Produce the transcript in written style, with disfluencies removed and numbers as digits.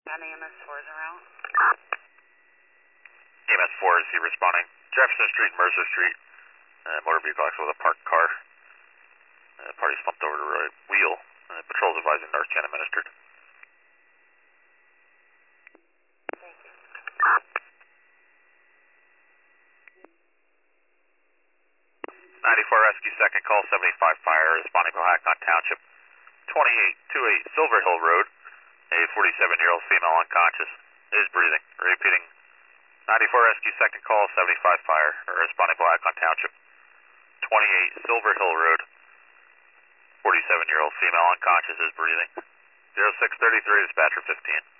And EMS 4 is around. EMS 4 is he responding. Jefferson Street, Mercer Street. Motor vehicle accident with a parked car. Party slumped over the right wheel. Patrol's advising Narcan administered. Thank you. 94 rescue, second call, 75 fire, responding to Hackon Township. 2828 Silver Hill Road. A 47-year-old female unconscious. Is breathing. Repeating. 94 rescue, second call, 75 fire, responding to Hackon Township. 28 Silver Hill Road. 47-year-old female unconscious is breathing. 0633, dispatcher 15.